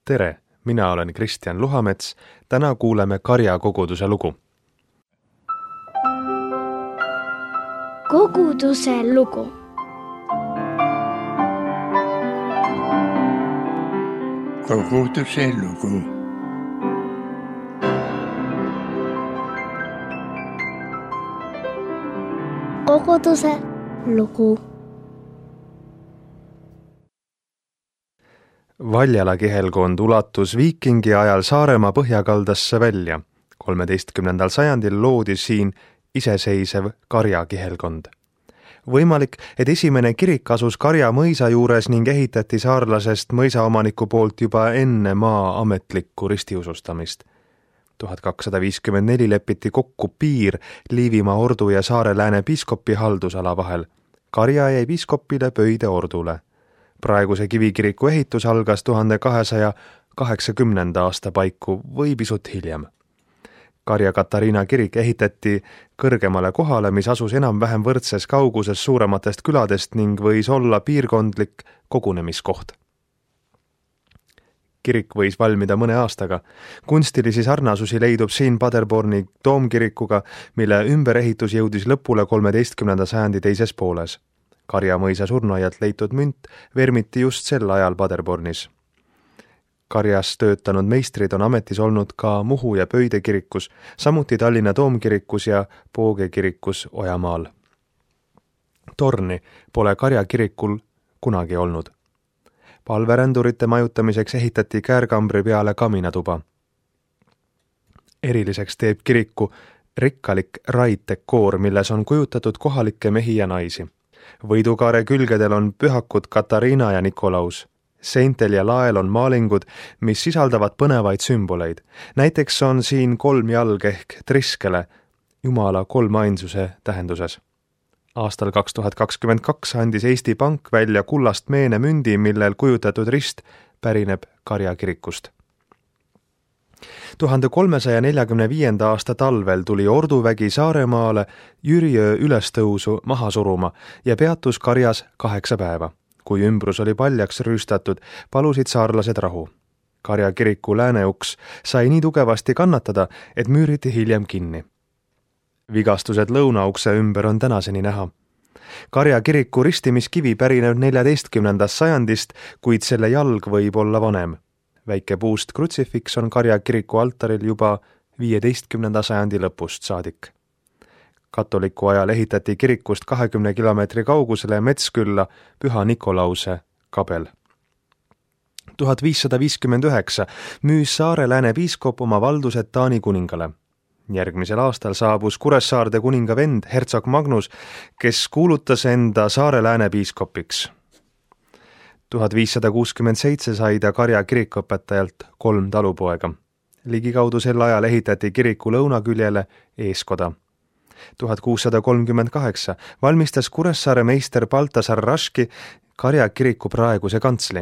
Tere, mina olen Kristjan Luhamets, täna kuuleme Karja koguduse lugu. Koguduse lugu. Koguduse lugu. Koguduse lugu. Valjala kihelkond ulatus viikingi ajal Saaremaa põhjakaldasse välja. 13. sajandil loodi siin iseseisev Karja kihelkond. Võimalik, et esimene kirik asus Karja mõisa juures ning ehitati saarlasest mõisaomaniku poolt juba enne maa ametlikku ristiusustamist. 1254 lepiti kokku piir Liivimaa ordu ja Saare-Lääne piiskopi haldusala vahel. Karja jäi piiskopile Pöide ordule. Praeguse kivikiriku ehitus algas 1280. aasta paiku või pisut hiljem. Karja Katariina kirik ehitati kõrgemale kohale, mis asus enam-vähem võrdses kauguses suurematest küladest ning võis olla piirkondlik kogunemiskoht. Kirik võis valmida mõne aastaga. Kunstilisi sarnasusi leidub siin Paderborni toomkirikuga, mille ümberehitus jõudis lõpule 13. sajandi teises pooles. Karja mõisa surnuaialt leitud münt vermiti just sel ajal Paderbornis. Karjas töötanud meistrid on ametis olnud ka Muhu ja Pöide kirikus, samuti Tallinna toomkirikus ja Pooge kirikus Ojamaal. Torni pole Karja kirikul kunagi olnud. Palverändurite majutamiseks ehitati käärkambri peale kaminatuba. Eriliseks teeb kiriku rikkalik raiddekoor, milles on kujutatud kohalikke mehi ja naisi. Võidukaare külgedel on pühakud Katariina ja Nikolaus. Seintel ja lael on maalingud, mis sisaldavad põnevaid sümboleid. Näiteks on siin 3 jalg ehk triskele, Jumala kolmainsuse tähenduses. Aastal 2022 andis Eesti Pank välja kullast meene mündi, millel kujutatud rist pärineb Karja kirikust. 1345. aasta talvel tuli orduvägi Saaremaale Jüriöö ülestõusu maha suruma ja peatus Karjas 8 päeva. Kui ümbrus oli paljaks rüüstatud, palusid saarlased rahu. Karja kiriku lääneuks sai nii tugevasti kannatada, et müüriti hiljem kinni. Vigastused lõunaukse ümber on tänaseni näha. Karja kiriku ristimiskivi pärineb 14. sajandist, kuid selle jalg võib olla vanem. Väike puust krutsifiks on Karja kiriku altaril juba 15. sajandi lõpust saadik. Katoliku ajal ehitati kirikust 20 kilomeetri kaugusele Metskülla Püha Nikolause kabel. 1559 müüs Saare-Lääne piiskop oma valdused Taani kuningale. Järgmisel aastal saabus Kuressaarde kuninga vend hertsog Magnus, kes kuulutas enda Saare-Lääne piiskopiks. 1567 sai ta Karja kirikuõpetajalt 3 talupoega. Ligikaudu sel ajal ehitati kiriku lõunaküljele eeskoda. 1638 valmistas Kuressaare meister Baltasar Raški Karja kiriku praeguse kantsli.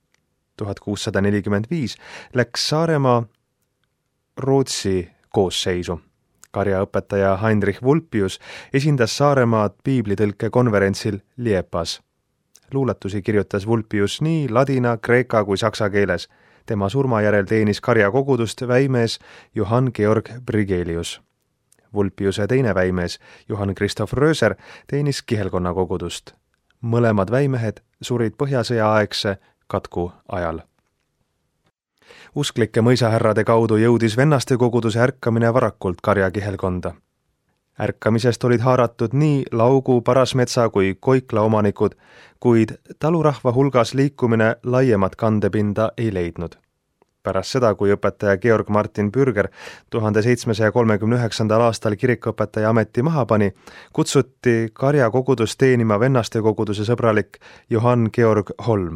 1645 läks Saaremaa Rootsi koosseisu. Karja õpetaja Heinrich Vulpius esindas Saaremaad piiblitõlke konverentsil Liepas. Luuletusi kirjutas Vulpius nii ladina, kreeka kui saksa keeles. Tema surma järel teenis Karja kogudust väimees Johann Georg Brigelius. Vulpiuse teine väimees Johann Christoph Röser teenis kihelkonna kogudust. Mõlemad väimehed surid põhjasõjaaegse katku ajal. Usklike mõisahärrade kaudu jõudis vennaste koguduse ärkamine varakult Karja kihelkonda. Ärkamisest olid haaratud nii Laugu, Parasmetsa kui Koikla omanikud, kuid talurahva hulgas liikumine laiemat kandepinda ei leidnud. Pärast seda, kui õpetaja Georg Martin Bürger 1739. aastal kirikuõpetaja ameti maha pani, kutsuti Karja kogudust teenima vennaste koguduse sõbralik Johann Georg Holm.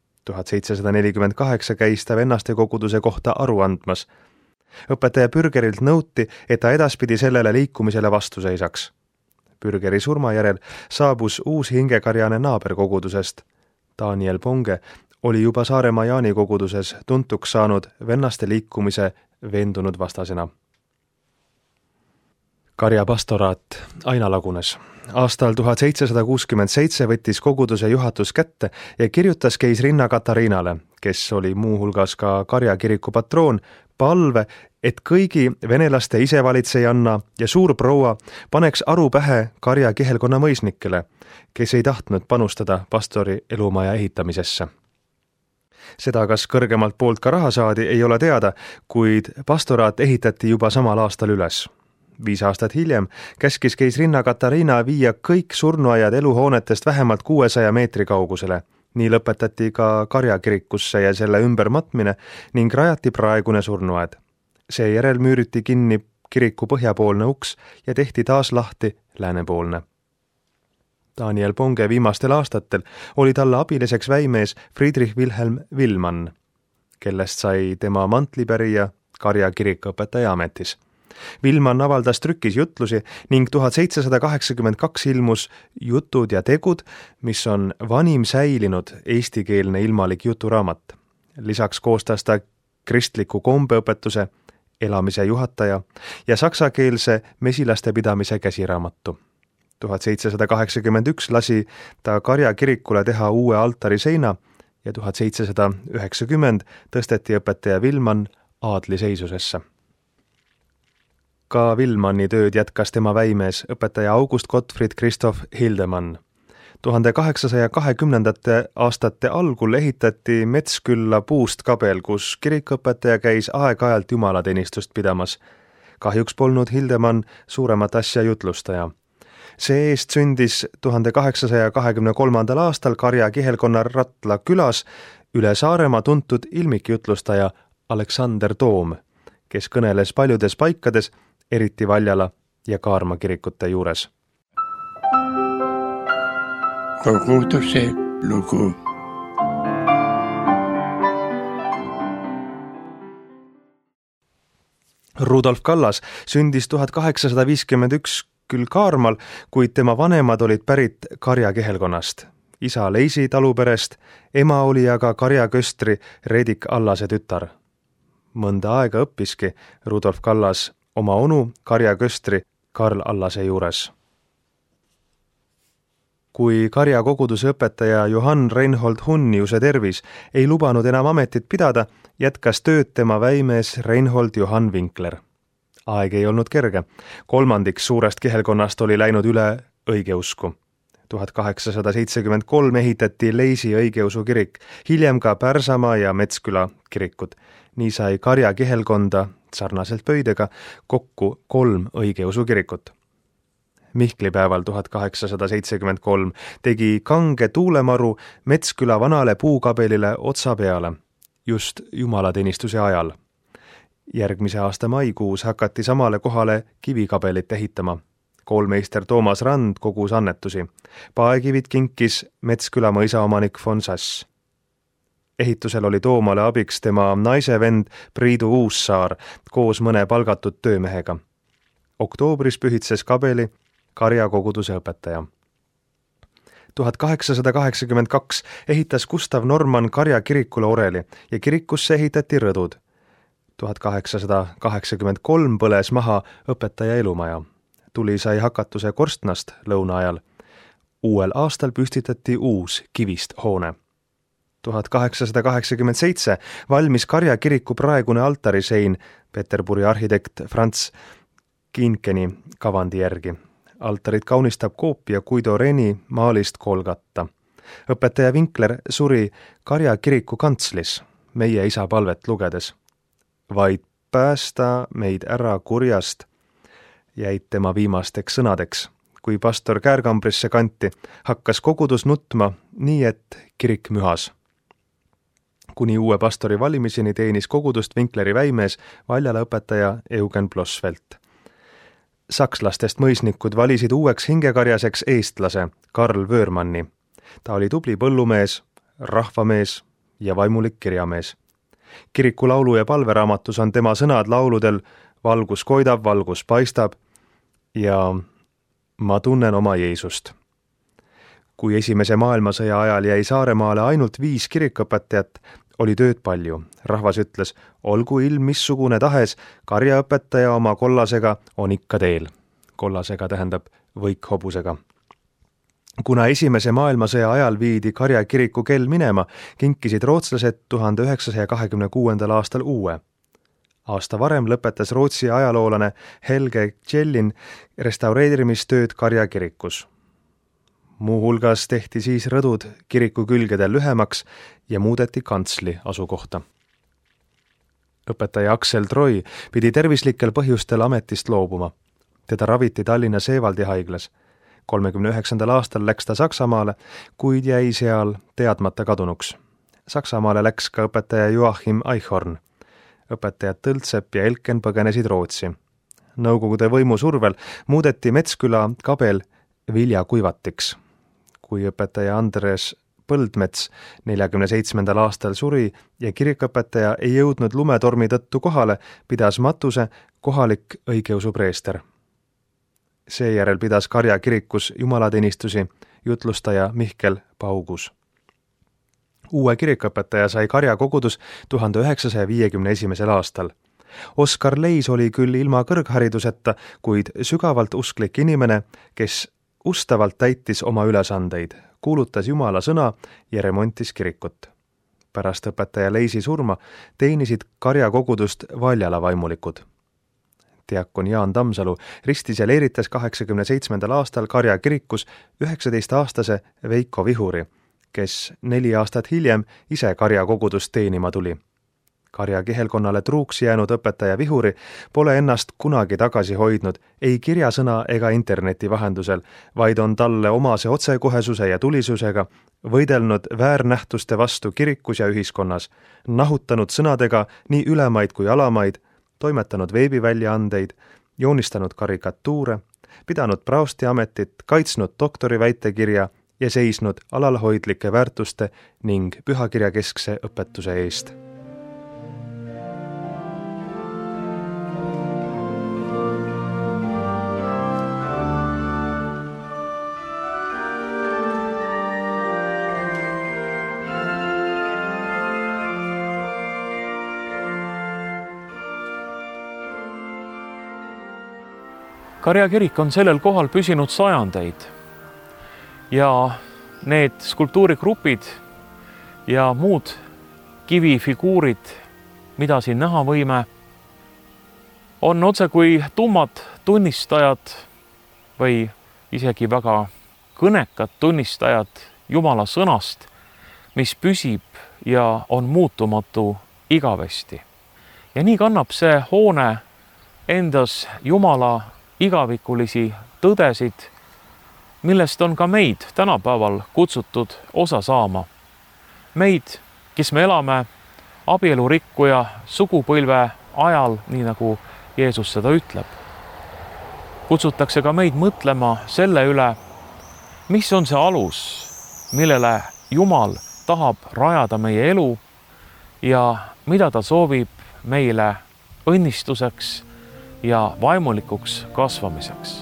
1748 käis ta vennaste koguduse kohta aru andmas. Õpetaja Bürgerilt nõuti, et ta edaspidi sellele liikumisele vastu seisaks. Bürgeri surma järel saabus uus hingekarjane naaberkogudusest. Daniel Ponge oli juba Saaremaa Jaani koguduses tuntuks saanud vennaste liikumise veendunud vastasena. Karja pastoraat aina lagunes. Aastal 1767 võttis koguduse juhatus kätte ja kirjutas keisrinna Katariinale, kes oli muuhulgas ka Karja kiriku patroon, palve, et kõigi venelaste isevalitsejanna ja suurproua paneks aru pähe Karja kihelkonna mõisnikele, kes ei tahtnud panustada pastori elumaja ehitamisesse. Seda, kas kõrgemalt poolt ka raha saadi, ei ole teada, kuid pastoraat ehitati juba samal aastal üles. 5 aastat hiljem käskis keisrinna Katariina viia kõik surnuaiad eluhoonetest vähemalt 600 meetri kaugusele. Nii lõpetati ka Karja kirikusse ja selle ümber matmine ning rajati praegune surnuaed. Seejärel müüriti kinni kiriku põhjapoolne uks ja tehti taas lahti läänepoolne. Daniel Ponge viimastel aastatel oli talle abiliseks väimees Friedrich Wilhelm Villmann, kellest sai tema mantlipärija Karja kirikuõpetaja ametis. Villmann avaldas trükis jutlusi ning 1782 ilmus Jutud ja tegud, mis on vanim säilinud eestikeelne ilmalik juturaamat. Lisaks koostas ta kristliku kombeõpetuse, elamise juhataja ja saksakeelse mesilaste pidamise käsiraamatu. 1781 lasi ta Karja kirikule teha uue altari seina ja 1790 tõsteti õpetaja Villmann aadliseisusesse. Ka Villmanni tööd jätkas tema väimees, õpetaja August Gottfried Christoph Hildemann. 1820. aastate algul ehitati Metskülla puust kabel, kus kirikuõpetaja käis aeg-ajalt jumalateenistust pidamas. Kahjuks polnud Hildemann suuremat asja jutlustaja. See eest sündis 1823. aastal Karja kihelkonna Ratla külas üle Saaremaa tuntud ilmikjutlustaja Aleksander Toom, kes kõneles paljudes paikades, eriti Valjala ja Kaarma kirikute juures. Koguduse lugu. Rudolf Kallas sündis 1851 küll Kaarmal, kuid tema vanemad olid pärit Karja kihelkonnast. Isa Leisi taluperest, ema oli aga Karja köstri Redik Allase tütar. Mõnda aega õppiski Rudolf Kallas oma onu Karja köstri Karl Allase juures. Kui Karja koguduse õpetaja Johann Reinhold Hunniuse tervis ei lubanud enam ametit pidada, jätkas tööd tema väimees Reinhold Johann Winkler. Aeg ei olnud kerge. 3% suurest kihelkonnast oli läinud üle õigeusku. 1873 ehitati Leisi õigeusu kirik, hiljem ka Pärsamaa ja Metsküla kirikud. Nii sai Karja kihelkonda sarnaselt Pöidega kokku 3 õigeusu kirikut. Mihklipäeval 1873 tegi kange tuulemaru Metsküla vanale puukabelile otsa peale, just jumalateenistuse ajal. Järgmise aasta maikuus hakati samale kohale kivikabelit ehitama. Koolmeister Toomas Rand kogus annetusi. Paekivid kinkis Metsküla mõisaomanik von Sass. Ehitusel oli Toomale abiks tema naise vend Priidu Uussaar koos mõne palgatud töömehega. Oktoobris pühitses kabeli Karja koguduse õpetaja. 1882 ehitas Gustav Norman Karja kirikule oreli ja kirikusse ehitati rõdud. 1883 põles maha õpetaja elumaja. Tuli sai hakatuse korstnast lõuna ajal. Uuel aastal püstitati uus kivist hoone. 1887 valmis Karja kiriku praegune altarisein Peterburi arhitekt Franz Kinkeni kavandi järgi. Altarit kaunistab koopia Guido Reni maalist Kolgata. Õpetaja Winkler suri Karja kiriku kantslis, meie isa palvet lugedes. Vaid päästa meid ära kurjast jäid tema viimasteks sõnadeks. Kui pastor käärkambrisse kanti, hakkas kogudus nutma nii, et kirik mühas. Kuni uue pastori valimiseni teenis kogudust Winkleri väimees Valjala õpetaja Eugen Blossfeldt. Sakslastest mõisnikud valisid uueks hingekarjaseks eestlase Karl Vöörmanni. Ta oli tubli põllumees, rahvamees ja vaimulik kirjamees. Kiriku laulu- ja palveraamatus on tema sõnad lauludel Valgus koidab, valgus paistab ja Ma tunnen oma Jeesust. Kui esimese maailmasõja ajal jäi Saaremaale ainult 5 kirikuõpetajat, oli tööd palju. Rahvas ütles, olgu ilm missugune tahes, Karja õpetaja oma kollasega on ikka teel. kollasega tähendab võikhobusega. Kuna esimese maailmasõja ajal viidi Karja kiriku kell minema, kinkisid rootslased 1926. aastal uue. Aasta varem lõpetas Rootsi ajaloolane Helge Kjellin restaureerimistööd Karja kirikus. Muu hulgas tehti siis rõdud kiriku külgedel lühemaks ja muudeti kantsli asukohta. Õpetaja Aksel Troi pidi tervislikel põhjustel ametist loobuma. Teda raviti Tallinna Seevaldi haiglas. 39. aastal läks ta Saksamaale, kuid jäi seal teadmata kadunuks. Saksamaale läks ka õpetaja Joachim Eichhorn. Õpetajad Tõltsepp ja Elken põgenesid Rootsi. Nõukogude võimu survel muudeti Metsküla kabel viljakuivatiks. Kui õpetaja Andres Põldmets 47. aastal suri ja kirikõpetaja ei jõudnud lumetormi tõttu kohale, pidas matuse kohalik õigeusu preester. Seejärel pidas Karja kirikus jumalateenistusi jutlustaja Mihkel Paugus. Uue kirikõpetaja sai Karja kogudus 1951. aastal. Oskar Leis oli küll ilma kõrghariduseta, kuid sügavalt usklik inimene, kes ustavalt täitis oma ülesandeid, kuulutas Jumala sõna ja remontis kirikut. Pärast õpetaja Leisi surma teenisid Karja kogudust Valjala vaimulikud. Diakon Jaan Tammsalu ristis ja leeritas 87. aastal Karja kirikus 19-aastase Veiko Vihuri, kes 4 aastat hiljem ise Karja kogudust teenima tuli. Karja kihelkonnale truuks jäänud õpetaja Vihuri pole ennast kunagi tagasi hoidnud ei kirjasõna ega interneti vahendusel, vaid on talle omase otsekohesuse ja tulisusega võidelnud väärnähtuste vastu kirikus ja ühiskonnas, nahutanud sõnadega nii ülemaid kui alamaid, toimetanud veebiväljaandeid, joonistanud karikatuure, pidanud praostiametit, kaitsnud doktoriväitekirja ja seisnud alalhoidlike väärtuste ning pühakirjakeskse õpetuse eest. Karja kirik on sellel kohal püsinud sajandeid ja need skulptuurigrupid ja muud kivifiguurid, mida siin näha võime, on otse kui tummad tunnistajad või isegi väga kõnekad tunnistajad Jumala sõnast, mis püsib ja on muutumatu igavesti. Ja nii kannab see hoone endas Jumala igavikulisi tõdesid, millest on ka meid tänapäeval kutsutud osa saama. Meid, kes me elame abielurikkuja sugupõlve ajal, nii nagu Jeesus seda ütleb. Kutsutakse ka meid mõtlema selle üle, mis on see alus, millele Jumal tahab rajada meie elu ja mida ta soovib meile õnnistuseks ja vaimulikuks kasvamiseks.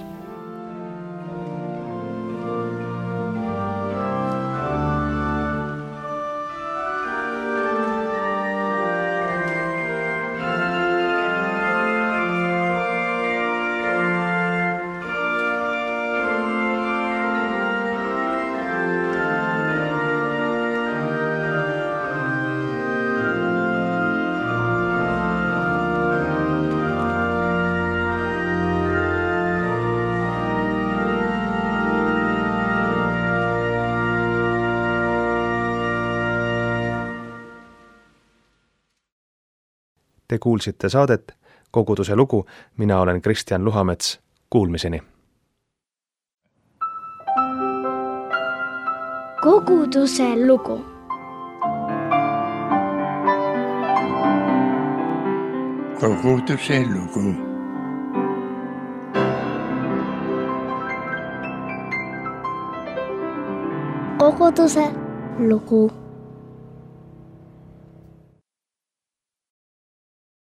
Te kuulsite saadet Koguduse lugu, mina olen Kristjan Luhamets, kuulmiseni. Koguduse lugu. Koguduse lugu. Koguduse lugu.